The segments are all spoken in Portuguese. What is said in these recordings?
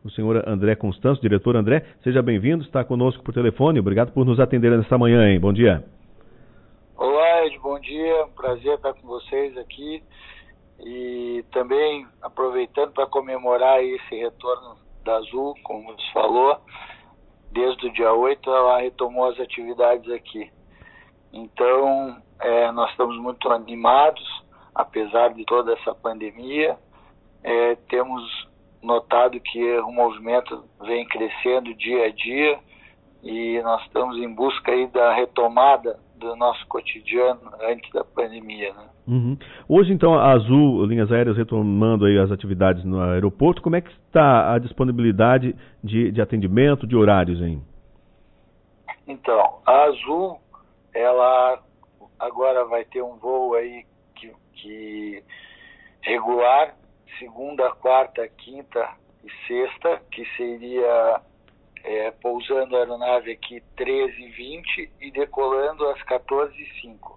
o senhor André Constâncio, diretor André. Seja bem-vindo, está conosco por telefone. Obrigado por nos atender nesta manhã, hein? Bom dia. Olá, Ed, bom dia. Um prazer estar com vocês aqui. E também aproveitando para comemorar esse retorno da Azul, como você falou, desde o dia 8 ela retomou as atividades aqui. Então, nós estamos muito animados, apesar de toda essa pandemia. Temos notado que o movimento vem crescendo dia a dia e nós estamos em busca aí da retomada do nosso cotidiano antes da pandemia, né? Uhum. Hoje, então, a Azul Linhas Aéreas retomando aí as atividades no aeroporto, como é que está a disponibilidade de atendimento, de horários, hein? Então, a Azul, ela agora vai ter um voo aí que regular, segunda, quarta, quinta e sexta, que seria pousando a aeronave aqui 13h20 e decolando às 14h05.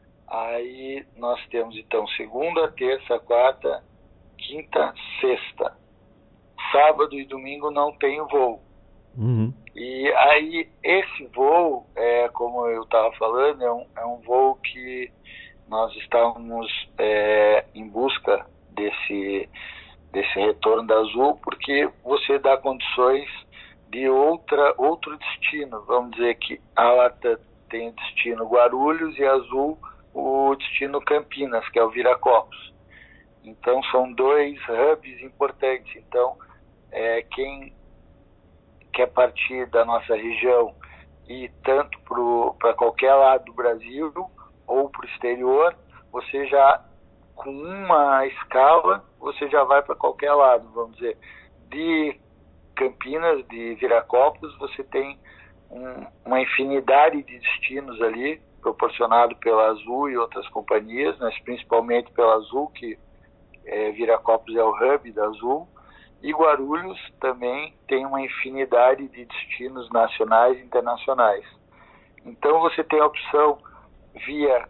Aí nós temos então segunda, terça, quarta, quinta, sexta. Sábado e domingo não tem voo. Uhum. E aí esse voo, como eu estava falando, é um voo que nós estávamos em busca desse retorno da Azul, porque você dá condições de outro destino. Vamos dizer que a Latam tem o destino Guarulhos e a Azul o destino Campinas, que é o Viracopos. Então são dois hubs importantes. Então quem quer partir da nossa região e tanto para qualquer lado do Brasil ou para o exterior, você já com uma escala você já vai para qualquer lado. Vamos dizer, de Campinas, de Viracopos, você tem uma infinidade de destinos ali, proporcionado pela Azul e outras companhias, mas principalmente pela Azul, que Viracopos é o hub da Azul, e Guarulhos também tem uma infinidade de destinos nacionais e internacionais. Então você tem a opção via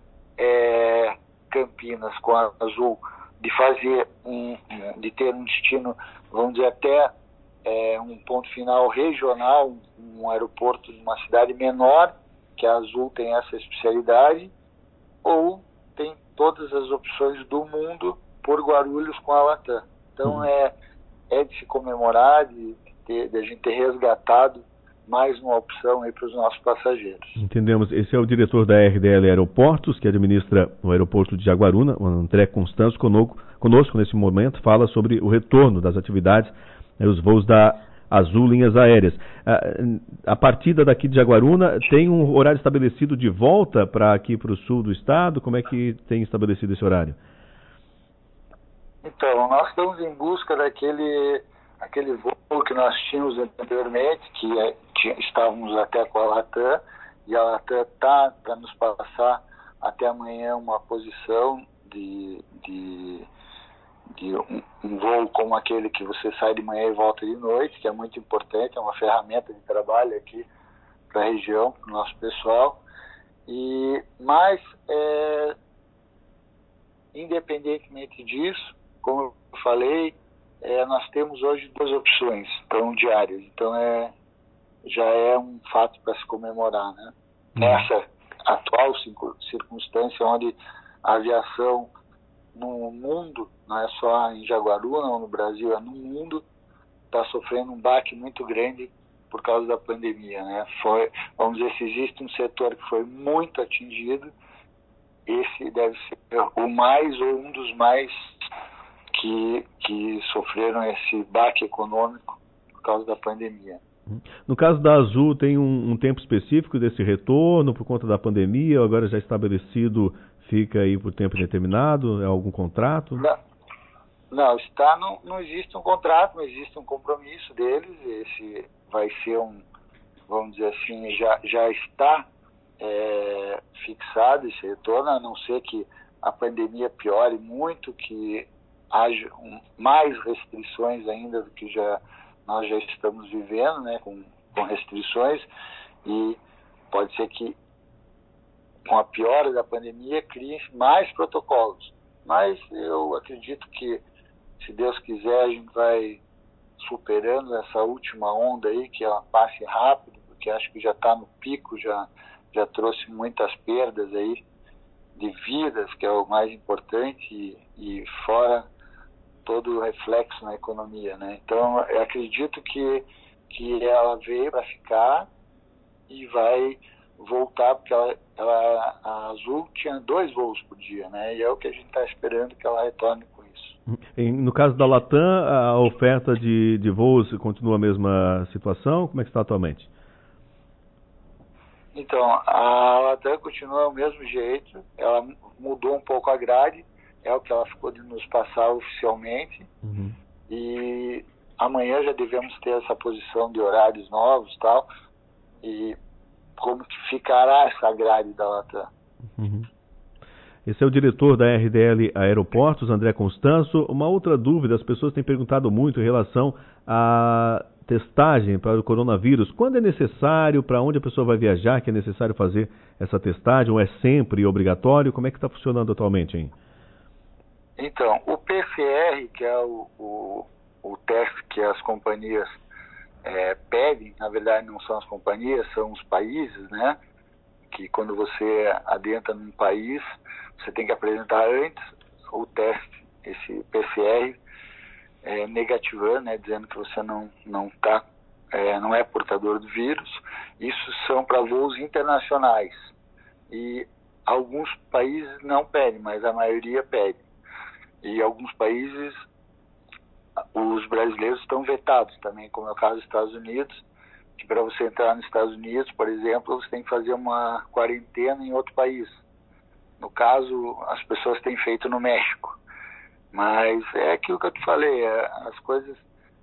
Campinas com a Azul de fazer de ter um destino, vamos dizer, até um ponto final regional, um aeroporto de uma cidade menor, que a Azul tem essa especialidade, ou tem todas as opções do mundo por Guarulhos com a Latam. Então é de se comemorar, de a gente ter resgatado mais uma opção aí para os nossos passageiros. Entendemos. Esse é o diretor da RDL Aeroportos, que administra o aeroporto de Jaguaruna, o André Constâncio, conosco nesse momento, fala sobre o retorno das atividades, os voos da Azul Linhas Aéreas. A partida daqui de Jaguaruna tem um horário estabelecido de volta para aqui para o sul do estado? Como é que tem estabelecido esse horário? Então, nós estamos em busca aquele voo que nós tínhamos anteriormente, que estávamos até com a Latam, e a Latam está para nos passar até amanhã uma posição de um voo como aquele que você sai de manhã e volta de noite, que é muito importante, é uma ferramenta de trabalho aqui para a região, para o nosso pessoal. Mas, independentemente disso, como eu falei, nós temos hoje duas opções, então, diárias. Então, já é um fato para se comemorar, né? Nessa atual circunstância onde a aviação no mundo, não é só em Jaguaruna ou no Brasil, é no mundo, está sofrendo um baque muito grande por causa da pandemia, né? Vamos dizer, se existe um setor que foi muito atingido, esse deve ser o mais ou um dos mais que sofreram esse baque econômico por causa da pandemia. No caso da Azul, tem um tempo específico desse retorno por conta da pandemia, ou agora já estabelecido, fica aí por tempo indeterminado? É algum contrato? Não, não existe um contrato, não existe um compromisso deles. Esse vai ser vamos dizer assim, já está fixado esse retorno, a não ser que a pandemia piore muito, que haja mais restrições ainda do que nós já estamos vivendo, né, com restrições, e pode ser que com a piora da pandemia criem mais protocolos. Mas eu acredito que, se Deus quiser, a gente vai superando essa última onda aí, que ela passe rápido, porque acho que já está no pico, já trouxe muitas perdas aí de vidas, que é o mais importante, e fora todo o reflexo na economia, né? Então, eu acredito que ela veio para ficar e vai voltar, porque a Azul tinha 2 voos por dia, né? E é o que a gente está esperando que ela retorne com isso. No caso da Latam, a oferta de voos continua a mesma situação? Como é que está atualmente? Então, a Latam continua do mesmo jeito, ela mudou um pouco a grade, é o que ela ficou de nos passar oficialmente, e amanhã já devemos ter essa posição de horários novos e tal, e como que ficará essa grade da Latam. Esse é o diretor da RDL Aeroportos, André Constanzo. Uma outra dúvida, as pessoas têm perguntado muito em relação à testagem para o coronavírus. Quando é necessário, para onde a pessoa vai viajar, que é necessário fazer essa testagem, ou é sempre obrigatório? Como é que está funcionando atualmente, hein? Então, o PCR, que é o teste que as companhias pedem, na verdade não são as companhias, são os países, né? Que quando você adentra num país, você tem que apresentar antes o teste, esse PCR, negativando, né, dizendo que você não é portador do vírus. Isso são para voos internacionais. E alguns países não pedem, mas a maioria pede. E alguns países, os brasileiros estão vetados também, como é o caso dos Estados Unidos, que para você entrar nos Estados Unidos, por exemplo, você tem que fazer uma quarentena em outro país. No caso, as pessoas têm feito no México. Mas é aquilo que eu te falei, as coisas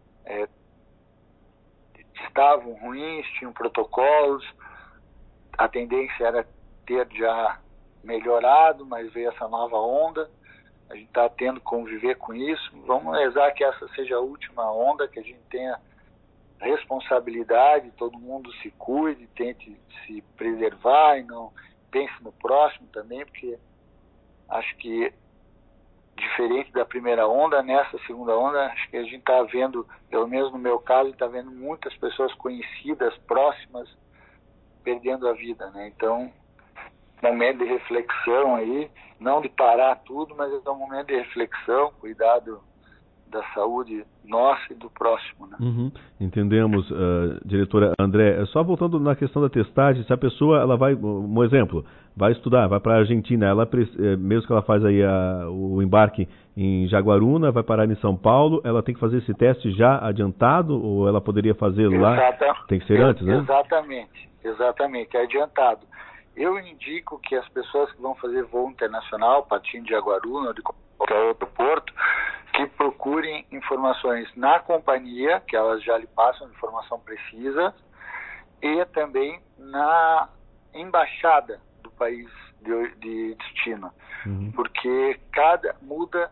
estavam ruins, tinham protocolos, a tendência era ter já melhorado, mas veio essa nova onda, a gente está tendo que conviver com isso. Vamos rezar que essa seja a última onda, que a gente tenha responsabilidade, todo mundo se cuide, tente se preservar e não pense no próximo também, porque acho que diferente da primeira onda, nessa segunda onda, acho que a gente está vendo, pelo menos no meu caso, está vendo muitas pessoas conhecidas, próximas, perdendo a vida, né? Então, momento de reflexão aí, não de parar tudo, mas é um momento de reflexão, cuidado da saúde nossa e do próximo, né? Entendemos, diretora André. Só voltando na questão da testagem, se a pessoa, ela vai, um exemplo, vai estudar, vai para a Argentina, ela, mesmo que ela faz aí o embarque em Jaguaruna, vai parar em São Paulo, ela tem que fazer esse teste já adiantado ou ela poderia fazer lá? Tem que ser antes, né? Exatamente, é adiantado. Eu indico que as pessoas que vão fazer voo internacional, partindo de Jaguaruna ou de qualquer outro porto, que procurem informações na companhia, que elas já lhe passam informação precisa, e também na embaixada do país de destino, porque muda,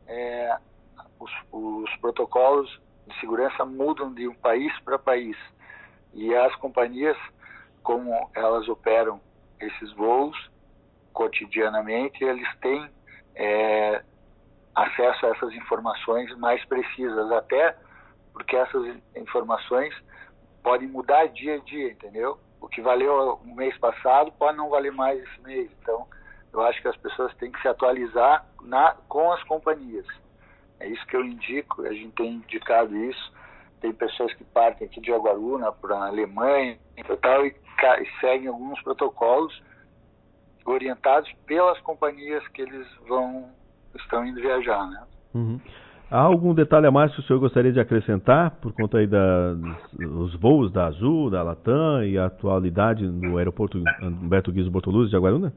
os protocolos de segurança mudam de um país para país, e as companhias, como elas operam esses voos cotidianamente, eles têm acesso a essas informações mais precisas, até porque essas informações podem mudar dia a dia, entendeu? O que valeu no mês passado pode não valer mais esse mês. Então, eu acho que as pessoas têm que se atualizar com as companhias. É isso que eu indico, a gente tem indicado isso. Tem pessoas que partem aqui de Jaguaruna para a Alemanha e tal, e seguem alguns protocolos orientados pelas companhias que eles estão indo viajar, né? Há algum detalhe a mais que o senhor gostaria de acrescentar por conta aí dos voos da Azul, da Latam e a atualidade no aeroporto Humberto Guizzo Bortoluzzi de Jaguaruna?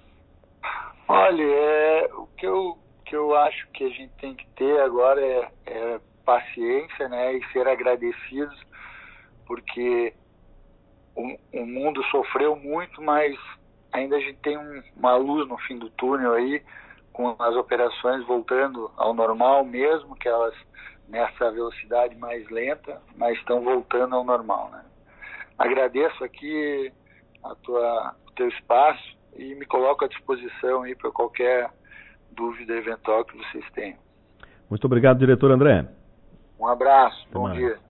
Olha, o que eu acho que a gente tem que ter agora é paciência, né, e ser agradecidos, porque o mundo sofreu muito, mas ainda a gente tem uma luz no fim do túnel aí, com as operações voltando ao normal, mesmo que elas nessa velocidade mais lenta, mas estão voltando ao normal, né? Agradeço aqui o teu espaço e me coloco à disposição aí para qualquer dúvida eventual que vocês tenham. Muito obrigado, diretor André. Um abraço, Até bom mais. dia.